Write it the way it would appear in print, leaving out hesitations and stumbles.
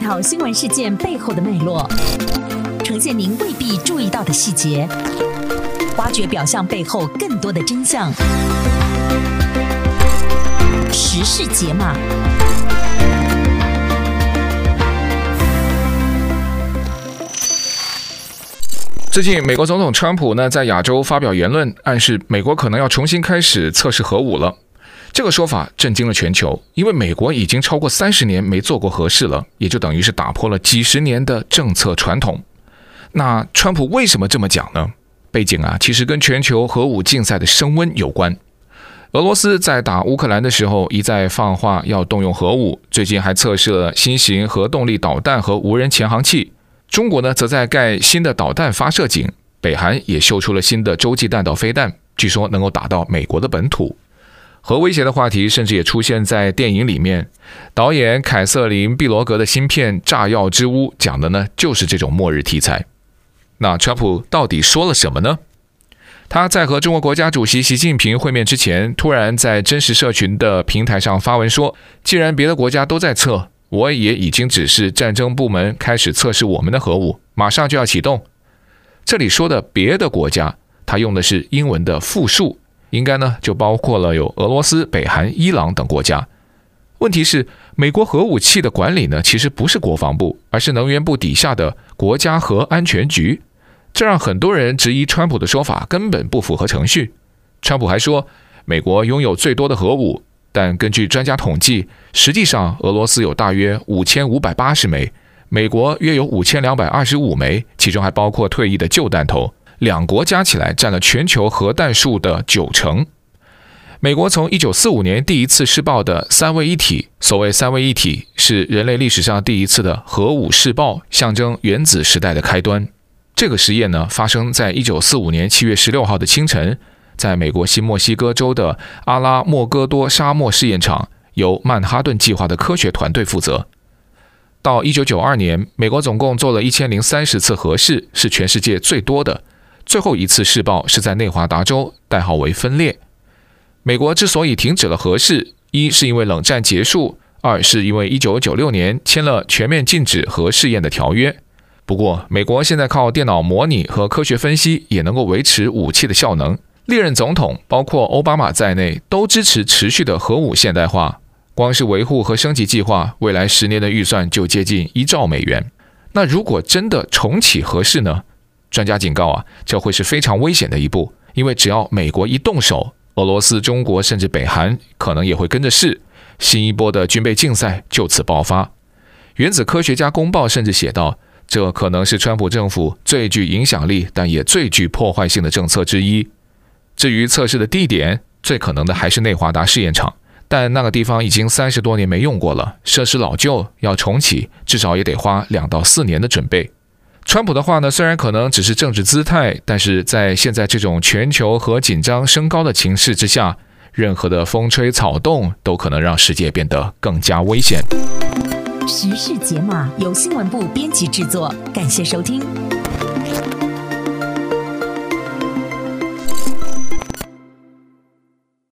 讨新闻事件背后的脉络，呈现您未必注意到的细节，挖掘表象背后更多的真相。时事解码。 最近，美国总统川普在亚洲发表言论，暗示美国可能要重新开始测试核武了。这个说法震惊了全球，因为美国已经超过30年没做过核试了，也就等于是打破了几十年的政策传统。那川普为什么这么讲呢？背景其实跟全球核武竞赛的升温有关。俄罗斯在打乌克兰的时候一再放话要动用核武，最近还测试了新型核动力导弹和无人潜航器。中国则在盖新的导弹发射井，北韩也秀出了新的洲际弹道飞弹，据说能够打到美国的本土。核威胁的话题甚至也出现在电影里面，导演凯瑟琳·毕罗格的新片《炸药之屋》讲的就是这种末日题材。那川普到底说了什么呢？他在和中国国家主席习近平会面之前，突然在真实社群的平台上发文说，既然别的国家都在测，我也已经指示战争部门开始测试我们的核武，马上就要启动。这里说的别的国家，他用的是英文的复数，应该就包括了有俄罗斯、北韩、伊朗等国家。问题是，美国核武器的管理其实不是国防部，而是能源部底下的国家核安全局。这让很多人质疑川普的说法根本不符合程序。川普还说，美国拥有最多的核武，但根据专家统计，实际上俄罗斯有大约5580枚，美国约有5225枚，其中还包括退役的旧弹头，两国加起来占了全球核弹数的90%。美国从1945年第一次试爆的三位一体，所谓三位一体是人类历史上第一次的核武试爆，象征原子时代的开端。这个实验发生在1945年7月16号的清晨，在美国新墨西哥州的阿拉莫戈多沙漠试验场，由曼哈顿计划的科学团队负责。到1992年，美国总共做了1030次核试，是全世界最多的。最后一次试爆是在内华达州，代号为分裂。美国之所以停止了核试，一是因为冷战结束，二是因为1996年签了全面禁止核试验的条约。不过，美国现在靠电脑模拟和科学分析也能够维持武器的效能。历任总统，包括奥巴马在内，都支持持续的核武现代化。光是维护和升级计划，未来10年的预算就接近1兆美元。那如果真的重启核试呢？专家警告这会是非常危险的一步，因为只要美国一动手，俄罗斯、中国甚至北韩可能也会跟着试，新一波的军备竞赛就此爆发。原子科学家公报甚至写道，这可能是川普政府最具影响力但也最具破坏性的政策之一。至于测试的地点，最可能的还是内华达试验场，但那个地方已经30多年没用过了，设施老旧，要重启至少也得花2到4年的准备。川普的话虽然可能只是政治姿态，但是在现在这种全球和紧张升高的情势之下，任何的风吹草动都可能让世界变得更加危险。 时事解码由新闻部编辑制作，感谢收听。